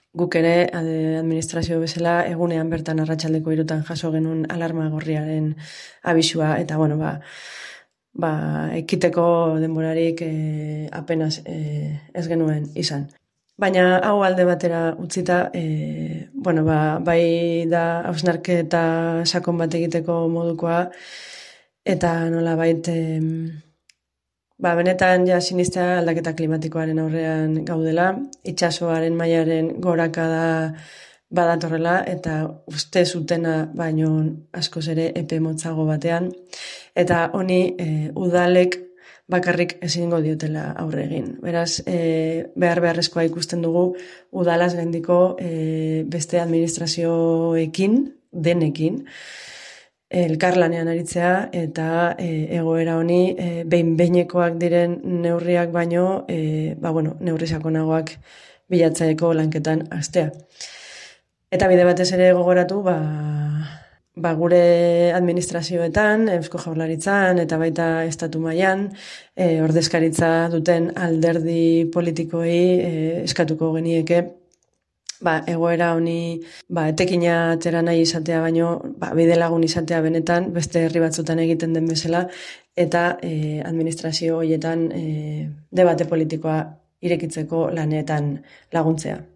Guk ere administrazio bezala egunean bertan arratsaldeko 3 jaso genuen alarma gorriaren abisua eta ekiteko denborarik apenas ez genuen izan. Baina hau alde batera utzita, bai da hausnarketa sakon bat egiteko modukoa eta nolabait benetan ja sinistea aldaketa klimatikoaren aurrean gaudela, itsasoaren mailaren gorakada badatorrela eta uste zutena baino askoz ere epe motzago batean eta honi udalek bakarrik ezingo diotela aurre egin. Beraz, beharrezkoa ikusten dugu udalaz gaindiko beste administrazioekin, denekin, elkarlanean aritzea eta egoera honi behin-behinekoak diren neurriak baino, neurri sakonagoak bilatzaeko lanketan hastea. Eta bide batez ere gogoratu, gure administrazioetan, Eusko Jaurlaritzan eta baita estatu mailan, ordezkaritza duten alderdi politikoei eskatuko genieke egoera honi etekina atera nahi izatea baino bide lagun izatea benetan beste herri batzutan egiten den bezala eta administrazio horietan debate politikoa irekitzeko lanetan laguntzea.